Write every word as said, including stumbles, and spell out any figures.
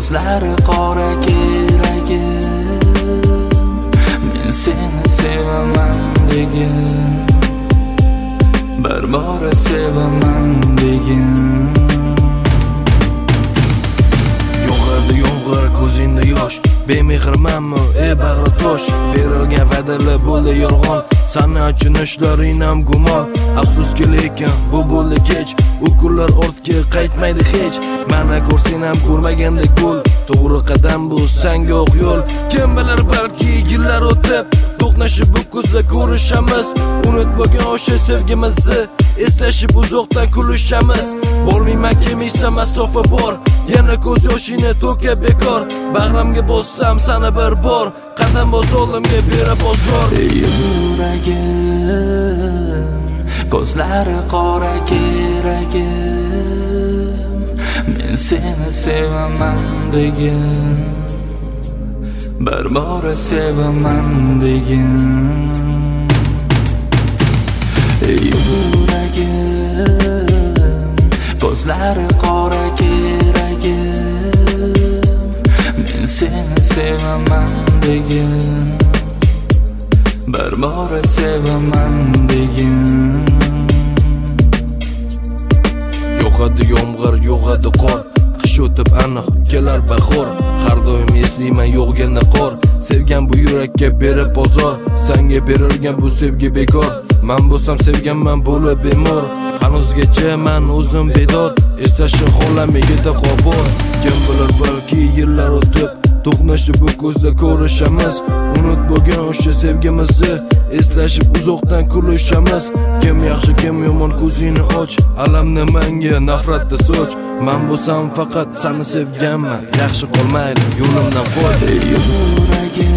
ko'zlari qora keragim, men seni sevaman degin, bir bora sevaman degin. Yog'adi yomg'ir ko'zingda yosh, bemehrmanmi ey bag'ri tosh, berilgan va'dalar bo'ldi yolg'on, sani achinishlarning ham gumon. Afsuski lekin bu bo'ldi kech, u kunlar ortga qaytmaydi hech. Mana ko'rsang ham ko'rmagandek gul, to'g'ri qadam bu senga o'q yo'l. Kim bilar balki yillar o'tib to'qnashib bu ko'zda ko'rishamiz, unutmagan o'sha sevgimizni eslashib uzoqdan kulishamiz. Bormayman kelmaysan masofa bor, yana ko'z yoshingni to'ka bekor. Bag'rimga bossam sana bir bor, qadam bos oldimga bera bozor. Yuragim, ko'zlari qora keragim, men seni sevaman degin, bir bora sevaman degin. Yuragim, ko'zlari qora keragim, men seni sevaman degin, bir bora sevaman degin. Yog'adi yomg'ir, yog'adi qor, qish o'tib aniq kelar bahor. Har doim eslayman yo'g'ganda qor, sevgan bu yurakka berib bozor. Senga berilgan bu sevgi bekor, men bo'lsam sevganman bo'lib bemor. Hanuzgacha men o'zim bedor, eslashni xohlamagida qobor. Kim bilar balki yillar o'tib to'qnashib bu ko'zda ko'rishamiz, unutmagan o'sha sevgimizni eslashib uzoqdan kulishamiz. Kim yaxshi kim yomon ko'zingni och, alamni menga nafratda soch. Men bo'lsam faqat seni sevganman, yaxshi qolmaydi yo'limdan qo'y. Yuragim,